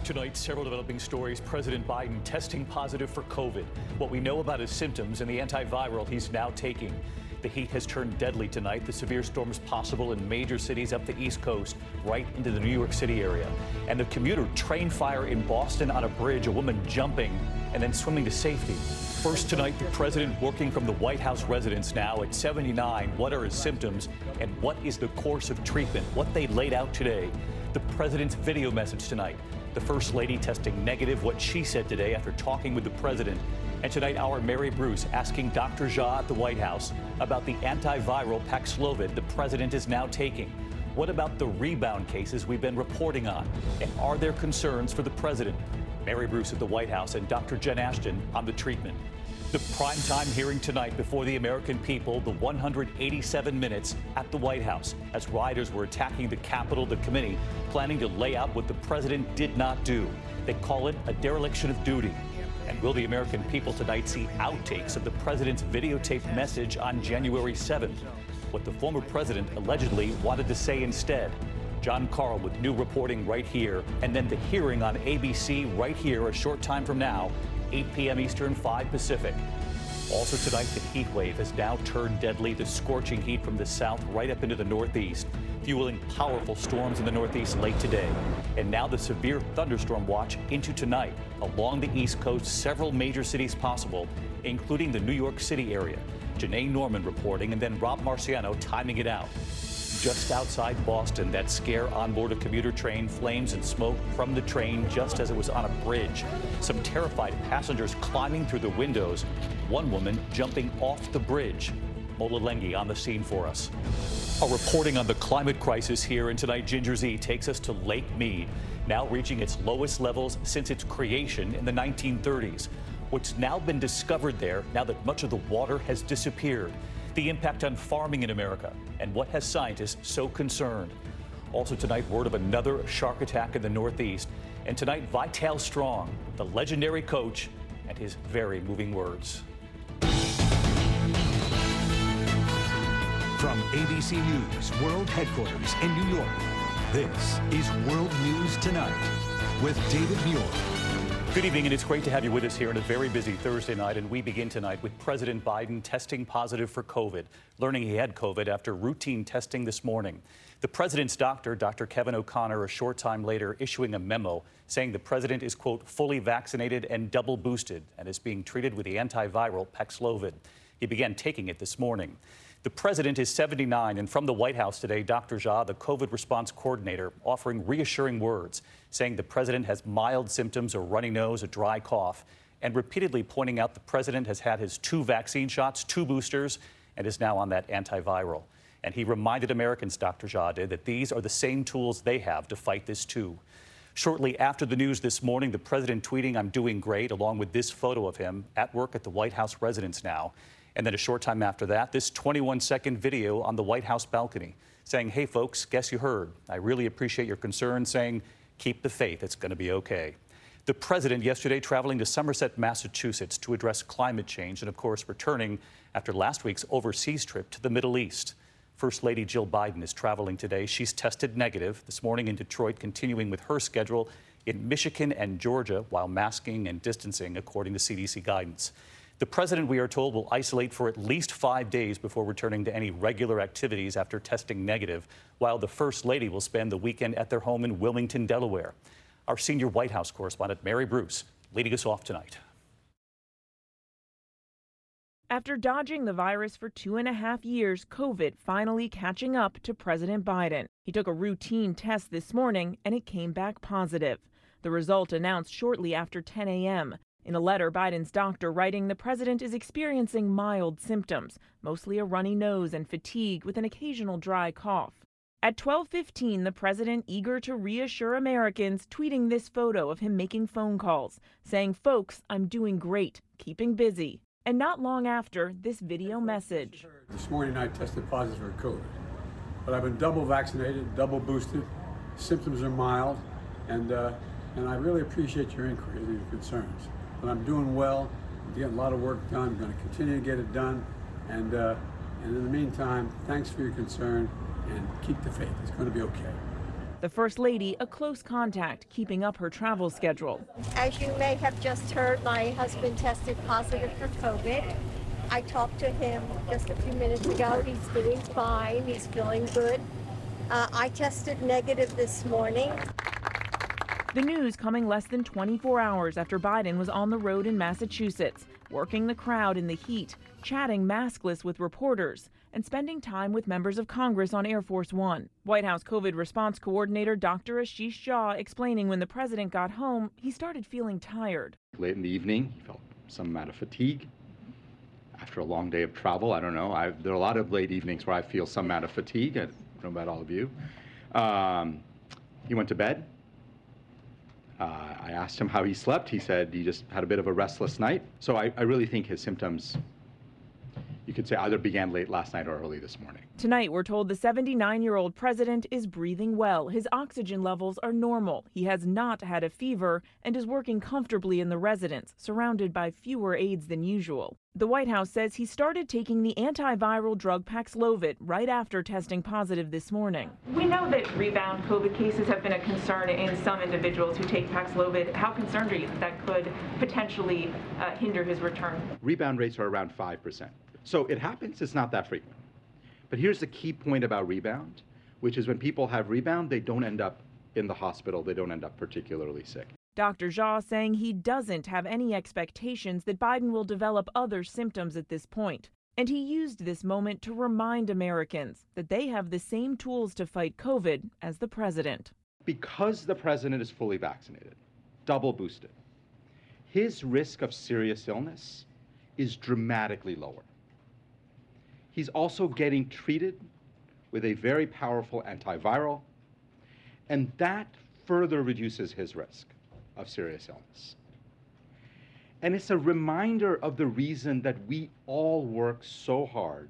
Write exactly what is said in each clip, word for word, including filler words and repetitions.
Tonight, several developing stories. President Biden testing positive for COVID. What we know about his symptoms and the antiviral he's now taking. The heat has turned deadly tonight. The severe storms possible in major cities up the East Coast, right into the New York City area. And the commuter train fire in Boston on a bridge, a woman jumping and then swimming to safety. First tonight, the president working from the White House residence now at seventy-nine. What are his symptoms and what is the course of treatment? What they laid out today. The president's video message tonight. The First Lady testing negative, what she said today after talking with the president. And tonight, our Mary Bruce asking Doctor Jha at the White House about the antiviral Paxlovid the president is now taking. What about the rebound cases we've been reporting on? And are there concerns for the president? Mary Bruce at the White House and Doctor Jen Ashton on the treatment. The primetime hearing tonight before the American people, the one hundred eighty-seven minutes at the White House as rioters were attacking the Capitol, the committee planning to lay out what the president did not do. They call it a dereliction of duty. And will the American people tonight see outtakes of the president's videotaped message on January seventh? What the former president allegedly wanted to say instead. John Carl with new reporting right here, and then the hearing on A B C right here a short time from now, eight p m Eastern, five Pacific. Also tonight, the heat wave has now turned deadly. The scorching heat from the south right up into the northeast, fueling powerful storms in the northeast late today. And now the severe thunderstorm watch into tonight. Along the East Coast, several major cities possible, including the New York City area. Janae Norman reporting, and then Rob Marciano timing it out. Just outside Boston, that scare on board a commuter train, flames and smoke from the train just as it was on a bridge. Some terrified passengers climbing through the windows. One woman jumping off the bridge. Mola Lenghi on the scene for us. A reporting on the climate crisis here, and tonight Ginger Z takes us to Lake Mead, now reaching its lowest levels since its creation in the nineteen thirties. What's now been discovered there, now that much of the water has disappeared. The impact on farming in America, and what has scientists so concerned. Also tonight, word of another shark attack in the Northeast. And tonight, Vital Strong, the legendary coach, and his very moving words. From A B C News World Headquarters in New York, this is World News Tonight with David Muir. Good evening, and it's great to have you with us here on a very busy Thursday night. And we begin tonight with President Biden testing positive for COVID, learning he had COVID after routine testing this morning. The president's doctor, Doctor Kevin O'Connor, a short time later issuing a memo saying the president is, quote, fully vaccinated and double boosted and is being treated with the antiviral Paxlovid. He began taking it this morning. The president is seventy-nine, and from the White House today, Doctor Jha, the COVID response coordinator, offering reassuring words, saying the president has mild symptoms, a runny nose, a dry cough, and repeatedly pointing out the president has had his two vaccine shots, two boosters, and is now on that antiviral. And he reminded Americans, Doctor Jha did, that these are the same tools they have to fight this too. Shortly after the news this morning, the president tweeting, "I'm doing great," along with this photo of him at work at the White House residence now. And then a short time after that, this twenty-one second video on the White House balcony saying, "Hey, folks, guess you heard. I really appreciate your concern," saying, "Keep the faith. It's going to be okay." The president yesterday traveling to Somerset, Massachusetts to address climate change and, of course, returning after last week's overseas trip to the Middle East. First Lady Jill Biden is traveling today. She's tested negative this morning in Detroit, continuing with her schedule in Michigan and Georgia while masking and distancing, according to C D C guidance. The president, we are told, will isolate for at least five days before returning to any regular activities after testing negative, while the First Lady will spend the weekend at their home in Wilmington, Delaware. Our senior White House correspondent, Mary Bruce, leading us off tonight. After dodging the virus for two and a half years, COVID finally catching up to President Biden. He took a routine test this morning, and it came back positive. The result announced shortly after ten a m In a letter, Biden's doctor writing the president is experiencing mild symptoms, mostly a runny nose and fatigue with an occasional dry cough. At twelve fifteen, the president, eager to reassure Americans, tweeting this photo of him making phone calls, saying, "Folks, I'm doing great, keeping busy." And not long after, this video message. This morning I tested positive for COVID, but I've been double vaccinated, double boosted. Symptoms are mild, and uh, and I really appreciate your inquiry and your concerns. But I'm doing well. I'm getting a lot of work done. I'm going to continue to get it done. And, uh, and in the meantime, thanks for your concern and keep the faith. It's going to be okay. The First Lady, a close contact, keeping up her travel schedule. As you may have just heard, my husband tested positive for COVID. I talked to him just a few minutes ago. He's doing fine. He's feeling good. Uh, I tested negative this morning. The news coming less than twenty-four hours after Biden was on the road in Massachusetts, working the crowd in the heat, chatting maskless with reporters, and spending time with members of Congress on Air Force One. White House COVID response coordinator Doctor Ashish Jha explaining when the president got home, he started feeling tired. Late in the evening, he felt some amount of fatigue. After a long day of travel, I don't know, I've, there are a lot of late evenings where I feel some amount of fatigue. I don't know about all of you. Um, he went to bed. Uh, I asked him how he slept. He said he just had a bit of a restless night. So I, I really think his symptoms, you could say, either began late last night or early this morning. Tonight, we're told the seventy-nine-year-old president is breathing well. His oxygen levels are normal. He has not had a fever and is working comfortably in the residence, surrounded by fewer aides than usual. The White House says he started taking the antiviral drug Paxlovid right after testing positive this morning. We know that rebound COVID cases have been a concern in some individuals who take Paxlovid. How concerned are you that that could potentially uh, hinder his return? Rebound rates are around five percent. So it happens, it's not that frequent. But here's the key point about rebound, which is when people have rebound, they don't end up in the hospital, they don't end up particularly sick. Doctor Jha saying he doesn't have any expectations that Biden will develop other symptoms at this point. And he used this moment to remind Americans that they have the same tools to fight COVID as the president. Because the president is fully vaccinated, double boosted, his risk of serious illness is dramatically lower. He's also getting treated with a very powerful antiviral, and that further reduces his risk of serious illness. And it's a reminder of the reason that we all work so hard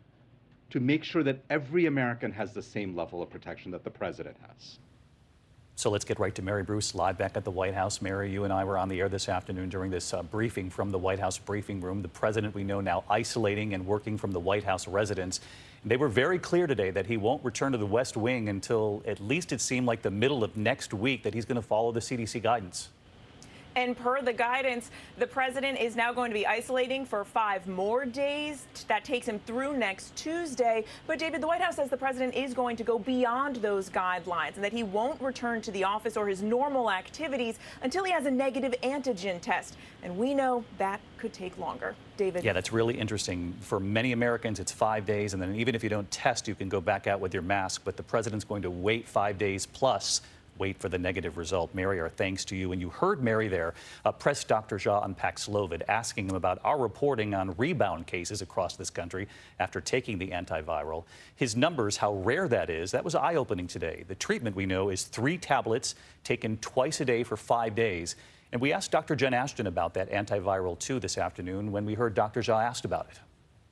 to make sure that every American has the same level of protection that the president has. So let's get right to Mary Bruce, live back at the White House. Mary, you and I were on the air this afternoon during this uh, briefing from the White House briefing room. The president, we know now, isolating and working from the White House residence. They were very clear today that he won't return to the West Wing until at least it seemed like the middle of next week, that he's going to follow the C D C guidance. And per the guidance, the president is now going to be isolating for five more days. That takes him through next Tuesday. But, David, the White House says the president is going to go beyond those guidelines and that he won't return to the office or his normal activities until he has a negative antigen test. And we know that could take longer. David? Yeah, that's really interesting. For many Americans, it's five days. And then even if you don't test, you can go back out with your mask. But the president's going to wait five days plus. Wait for the negative result. Mary, our thanks to you. And you heard Mary there uh, press Doctor Jha on Paxlovid, asking him about our reporting on rebound cases across this country after taking the antiviral. His numbers, how rare that is, that was eye-opening today. The treatment, we know, is three tablets taken twice a day for five days. And we asked Doctor Jen Ashton about that antiviral, too, this afternoon when we heard Doctor Jha asked about it.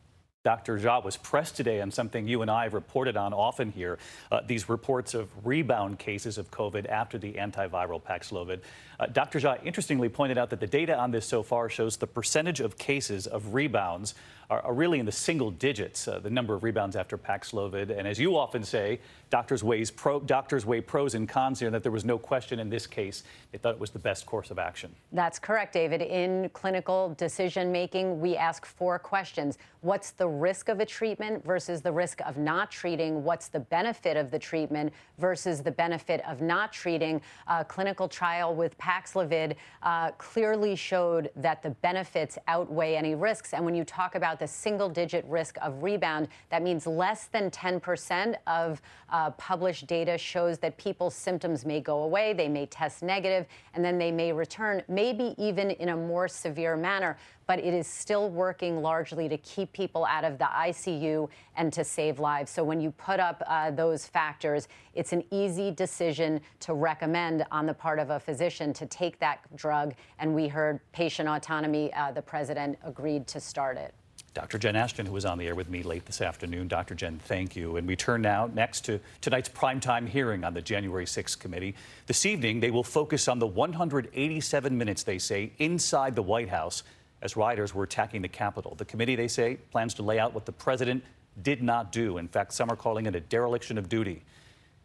Doctor Jha was pressed today on something you and I have reported on often here, uh, these reports of rebound cases of COVID after the antiviral Paxlovid. Uh, Doctor Jha interestingly pointed out that the data on this so far shows the percentage of cases of rebounds are, are really in the single digits, uh, the number of rebounds after Paxlovid. And as you often say, doctors, weighs pro, doctors weigh pros and cons here, and that there was no question in this case. They thought it was the best course of action. That's correct, David. In clinical decision making, we ask four questions. What's the risk of a treatment versus the risk of not treating? What's the benefit of the treatment versus the benefit of not treating? A clinical trial with Paxlovid uh, clearly showed that the benefits outweigh any risks. And when you talk about the single-digit risk of rebound, that means less than ten percent of uh, published data shows that people's symptoms may go away, they may test negative, and then they may return, maybe even in a more severe manner. But it is still working largely to keep people out of the I C U and to save lives. So when you put up uh, those factors, it's an easy decision to recommend on the part of a physician to take that drug. And we heard patient autonomy. Uh, the president agreed to start it. Doctor Jen Ashton, who was on the air with me late this afternoon. Doctor Jen, thank you. And we turn now next to tonight's primetime hearing on the January sixth committee. This evening, they will focus on the one hundred eighty-seven minutes, they say, inside the White House as rioters were attacking the Capitol. The committee, they say, plans to lay out what the president did not do. In fact, some are calling it a dereliction of duty.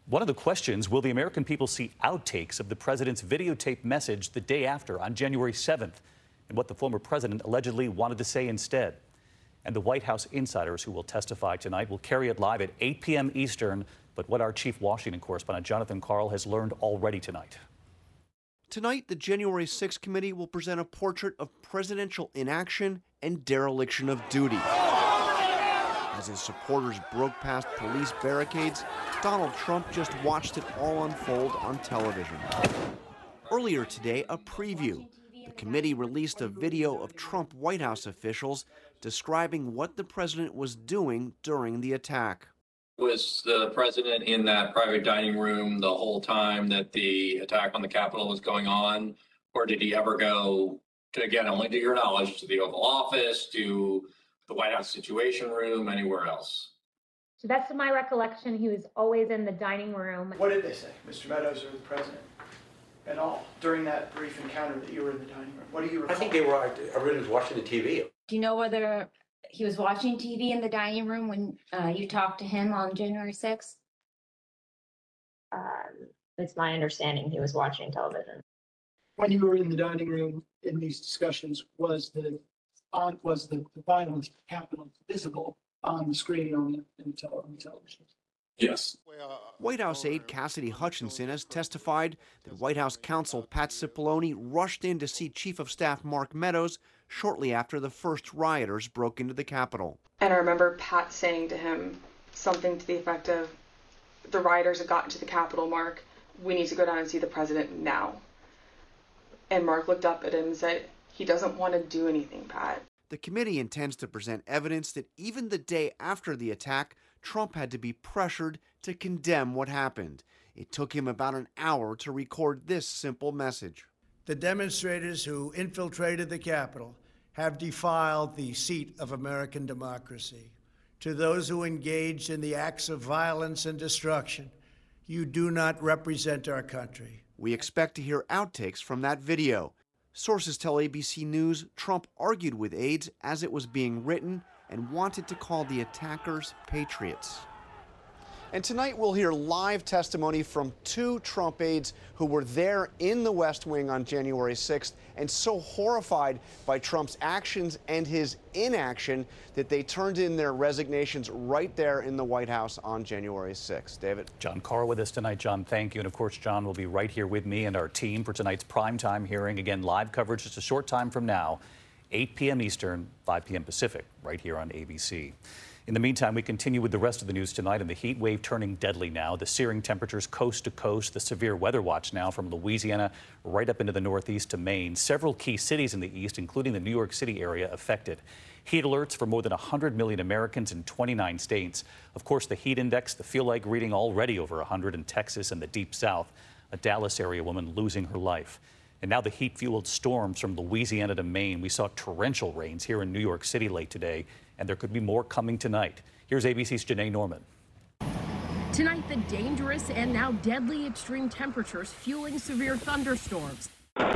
One of the questions, will the American people see outtakes of the president's videotape message the day after, on January seventh, and what the former president allegedly wanted to say instead? And the White House insiders who will testify tonight will carry it live at eight p m Eastern, but what our chief Washington correspondent Jonathan Karl has learned already tonight. Tonight, the January sixth committee will present a portrait of presidential inaction and dereliction of duty. As his supporters broke past police barricades, Donald Trump just watched it all unfold on television. Earlier today, a preview. The committee released a video of Trump White House officials describing what the president was doing during the attack. Was the president in that private dining room the whole time that the attack on the Capitol was going on? Or did he ever go, to, again, only to your knowledge, to the Oval Office, to the White House Situation Room, anywhere else? So that's my recollection. He was always in the dining room. What did they say, Mister Meadows or the president, at all, during that brief encounter that you were in the dining room? What do you recall? I think they were, everyone was watching the T V. Do you know whether he was watching T V in the dining room when uh, you talked to him on January sixth? Um, it's my understanding he was watching television. When you were in the dining room in these discussions, was the on was the, the violence Capitol visible on the screen on the, in the, on the television? Yes. White House aide Cassidy Hutchinson has testified that White House counsel Pat Cipollone rushed in to see Chief of Staff Mark Meadows shortly after the first rioters broke into the Capitol. And I remember Pat saying to him something to the effect of, the rioters have gotten to the Capitol, Mark. We need to go down and see the president now. And Mark looked up at him and said, he doesn't want to do anything, Pat. The committee intends to present evidence that even the day after the attack, Trump had to be pressured to condemn what happened. It took him about an hour to record this simple message. The demonstrators who infiltrated the Capitol have defiled the seat of American democracy. To those who engaged in the acts of violence and destruction, you do not represent our country. We expect to hear outtakes from that video. Sources tell A B C News Trump argued with aides as it was being written and wanted to call the attackers patriots. And tonight we'll hear live testimony from two Trump aides who were there in the West Wing on January sixth and so horrified by Trump's actions and his inaction that they turned in their resignations right there in the White House on January sixth. David? John Karl with us tonight. John, thank you. And of course, John will be right here with me and our team for tonight's primetime hearing. Again, live coverage just a short time from now, eight p m Eastern, five p m Pacific, right here on A B C. In the meantime, we continue with the rest of the news tonight, and the heat wave turning deadly now. The searing temperatures coast to coast, the severe weather watch now from Louisiana right up into the northeast to Maine. Several key cities in the east, including the New York City area, affected. Heat alerts for more than one hundred million Americans in twenty-nine states. Of course, the heat index, the feel-like reading already over one hundred in Texas and the deep south. A Dallas area woman losing her life. And now the heat-fueled storms from Louisiana to Maine. We saw torrential rains here in New York City late today, and there could be more coming tonight. Here's A B C's Janae Norman. Tonight, the dangerous and now deadly extreme temperatures fueling severe thunderstorms.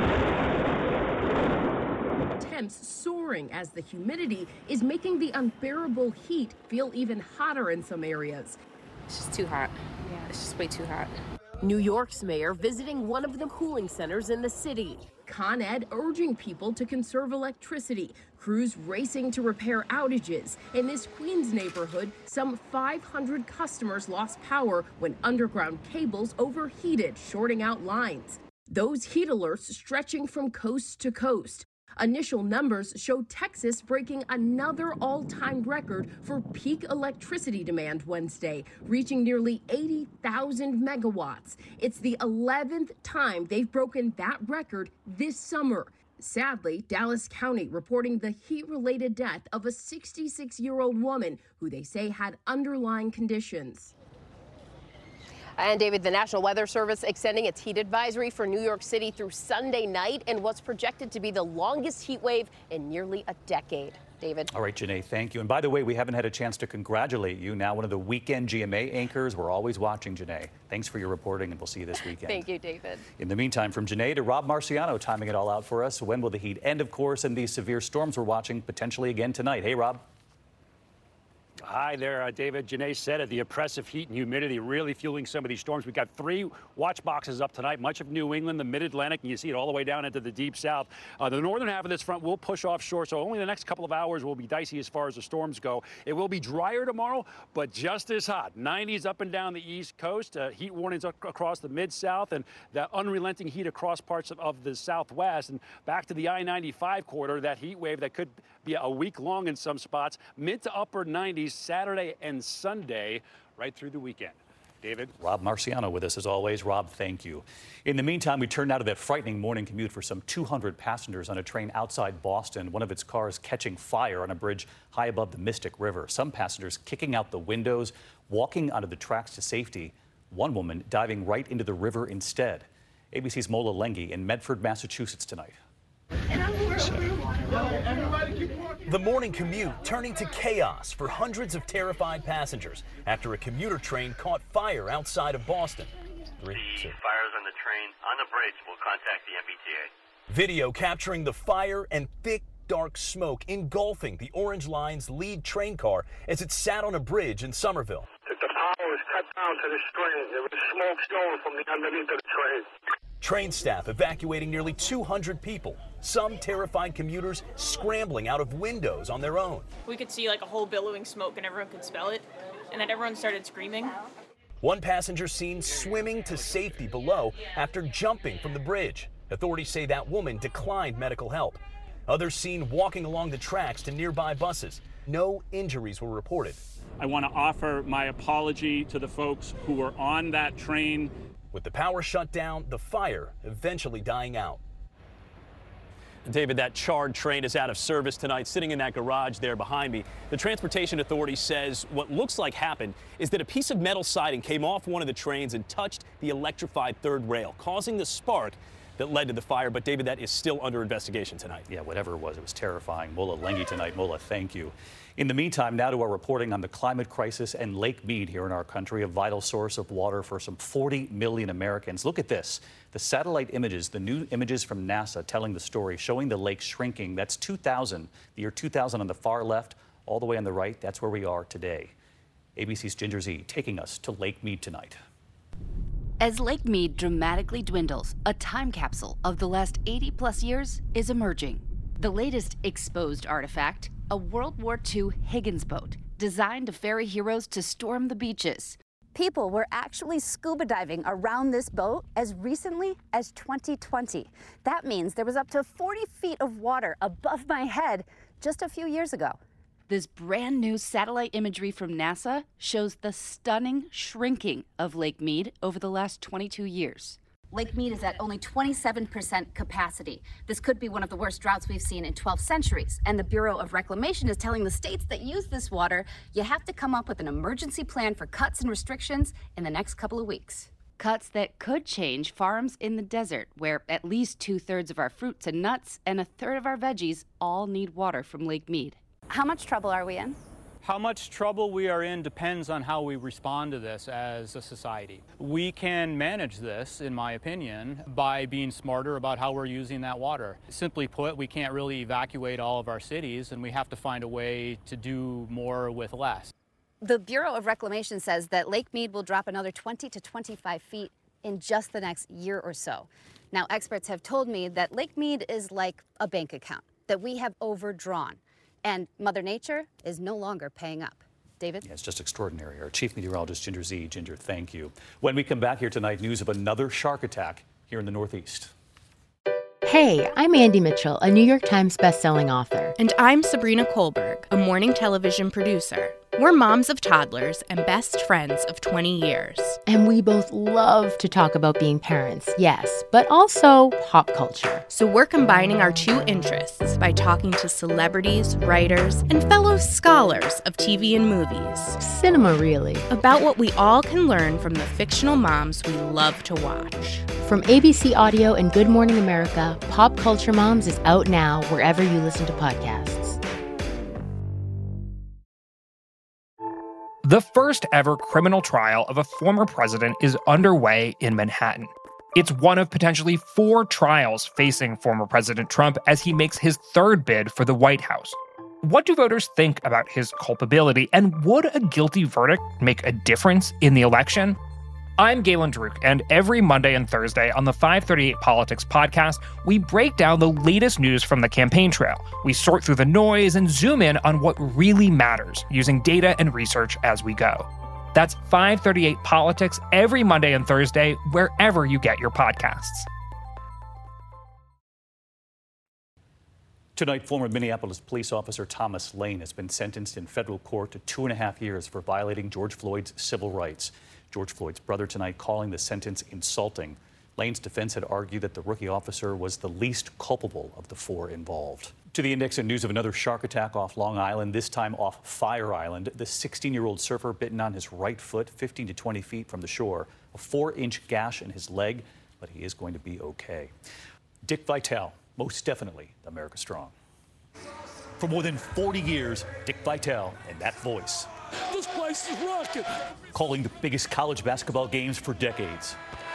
Temps soaring as the humidity is making the unbearable heat feel even hotter in some areas. It's just too hot. Yeah, it's just way too hot. New York's mayor visiting one of the cooling centers in the city. Con Ed urging people to conserve electricity. Crews racing to repair outages. In this Queens neighborhood, some five hundred customers lost power when underground cables overheated, shorting out lines. Those heat alerts stretching from coast to coast. Initial numbers show Texas breaking another all-time record for peak electricity demand Wednesday, reaching nearly eighty thousand megawatts. It's the eleventh time they've broken that record this summer. Sadly, Dallas County reporting the heat-related death of a sixty-six-year-old woman who they say had underlying conditions. And David, the National Weather Service extending its heat advisory for New York City through Sunday night in what's projected to be the longest heat wave in nearly a decade. David. All right, Janae, thank you. And by the way, we haven't had a chance to congratulate you. Now one of the weekend G M A anchors. We're always watching, Janae. Thanks for your reporting, and we'll see you this weekend. Thank you, David. In the meantime, from Janae to Rob Marciano, timing it all out for us. When will the heat end, of course, and these severe storms we're watching potentially again tonight? Hey, Rob. Hi there, uh, David. Janae said it. The oppressive heat and humidity really fueling some of these storms. We've got three watch boxes up tonight, much of New England, the mid-Atlantic, and you see it all the way down into the deep south. Uh, the northern half of this front will push offshore, so only the next couple of hours will be dicey as far as the storms go. It will be drier tomorrow, but just as hot. nineties up and down the east coast, uh, heat warnings ac- across the mid-south, and that unrelenting heat across parts of, of the southwest. And back to the I ninety-five corridor, that heat wave that could be a week long in some spots, mid to upper nineties Saturday and Sunday, right through the weekend. David? Rob Marciano with us as always. Rob, thank you. In the meantime, we turn now to that frightening morning commute for some two hundred passengers on a train outside Boston. One of its cars catching fire on a bridge high above the Mystic River. Some passengers kicking out the windows, walking onto the tracks to safety. One woman diving right into the river instead. A B C's Mola Lenghi in Medford, Massachusetts tonight. The morning commute turning to chaos for hundreds of terrified passengers after a commuter train caught fire outside of Boston. Three, two. Fires on the train on the bridge. We'll contact the M B T A. Video capturing the fire and thick, dark smoke engulfing the Orange Line's lead train car as it sat on a bridge in Somerville. The power was cut down to the train. There was smoke showing from the underneath of the train. Train staff evacuating nearly two hundred people, some terrified commuters scrambling out of windows on their own. We could see like a whole billowing smoke and everyone could smell it, and then everyone started screaming. One passenger seen swimming to safety below after jumping from the bridge. Authorities say that woman declined medical help. Others seen walking along the tracks to nearby buses. No injuries were reported. I want to offer my apology to the folks who were on that train. With the power shut down, the fire eventually dying out. David, that charred train is out of service tonight, sitting in that garage there behind me. The Transportation Authority says what looks like happened is that a piece of metal siding came off one of the trains and touched the electrified third rail, causing the spark that led to the fire. But, David, that is still under investigation tonight. Yeah, whatever it was, it was terrifying. Mola Lenghi tonight. Mola, thank you. In the meantime, now to our reporting on the climate crisis and Lake Mead here in our country, a vital source of water for some forty million Americans. Look at this. The satellite images, the new images from NASA telling the story, showing the lake shrinking. That's two thousand, the year two thousand on the far left, all the way on the right. That's where we are today. A B C's Ginger Zee taking us to Lake Mead tonight. As Lake Mead dramatically dwindles, a time capsule of the last eighty plus years is emerging. The latest exposed artifact, a World War Two Higgins boat designed to ferry heroes to storm the beaches. People were actually scuba diving around this boat as recently as twenty twenty. That means there was up to forty feet of water above my head just a few years ago. This brand new satellite imagery from NASA shows the stunning shrinking of Lake Mead over the last twenty-two years. Lake Mead is at only twenty-seven percent capacity. This could be one of the worst droughts we've seen in twelve centuries. And the Bureau of Reclamation is telling the states that use this water, you have to come up with an emergency plan for cuts and restrictions in the next couple of weeks. Cuts that could change farms in the desert, where at least two-thirds of our fruits and nuts and a third of our veggies all need water from Lake Mead. How much trouble are we in? How much trouble we are in depends on how we respond to this as a society. We can manage this, in my opinion, by being smarter about how we're using that water. Simply put, we can't really evacuate all of our cities, and we have to find a way to do more with less. The Bureau of Reclamation says that Lake Mead will drop another twenty to twenty-five feet in just the next year or so. Now, experts have told me that Lake Mead is like a bank account that we have overdrawn. And Mother Nature is no longer paying up. David? Yeah, it's just extraordinary. Our chief meteorologist, Ginger Zee. Ginger, thank you. When we come back here tonight, news of another shark attack here in the Northeast. Hey, I'm Andy Mitchell, a New York Times bestselling author. And I'm Sabrina Kohlberg, a morning television producer. We're moms of toddlers and best friends of twenty years. And we both love to talk about being parents, yes, but also pop culture. So we're combining our two interests by talking to celebrities, writers, and fellow scholars of T V and movies. Cinema, really. About what we all can learn from the fictional moms we love to watch. From A B C Audio and Good Morning America, Pop Culture Moms is out now wherever you listen to podcasts. The first ever criminal trial of a former president is underway in Manhattan. It's one of potentially four trials facing former President Trump as he makes his third bid for the White House. What do voters think about his culpability, and would a guilty verdict make a difference in the election? I'm Galen Druk, and every Monday and Thursday on the five thirty-eight Politics podcast, we break down the latest news from the campaign trail. We sort through the noise and zoom in on what really matters, using data and research as we go. That's five thirty-eight Politics every Monday and Thursday, wherever you get your podcasts. Tonight, former Minneapolis police officer Thomas Lane has been sentenced in federal court to two and a half years for violating George Floyd's civil rights. George Floyd's brother tonight calling the sentence insulting. Lane's defense had argued that the rookie officer was the least culpable of the four involved. To the index and news of another shark attack off Long Island, this time off Fire Island. The sixteen-year-old surfer bitten on his right foot, fifteen to twenty feet from the shore. A four-inch gash in his leg, but he is going to be okay. Dick Vitale, most definitely America Strong. For more than forty years, Dick Vitale and that voice. This place is rocking. Calling the biggest college basketball games for decades.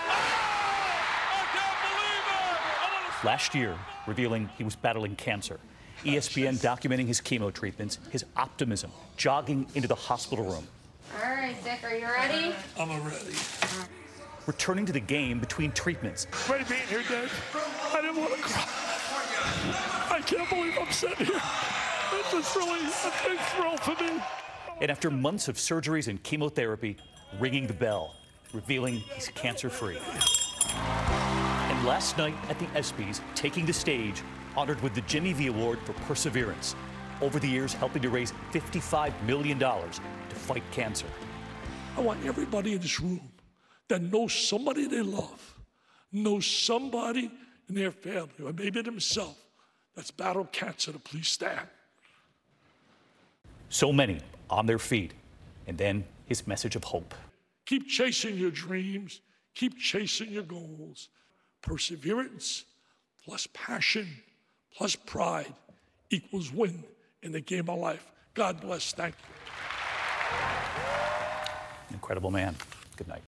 Last year, revealing he was battling cancer. E S P N documenting his chemo treatments, his optimism, jogging into the hospital room. All right, Dick, are you ready? I'm ready. Returning to the game between treatments. Ready being here, Dad. I didn't want to cry. I can't believe I'm sitting here. It's just really a big thrill for me. And after months of surgeries and chemotherapy, ringing the bell, revealing he's cancer-free. And last night at the ESPYs, taking the stage, honored with the Jimmy V Award for Perseverance. Over the years, helping to raise fifty-five million dollars to fight cancer. I want everybody in this room that knows somebody they love, knows somebody in their family, or maybe themselves, that's battled cancer, to please stand. So many on their feet, and then his message of hope. Keep chasing your dreams, keep chasing your goals. Perseverance plus passion plus pride equals win in the game of life. God bless. Thank you. Incredible man. Good night.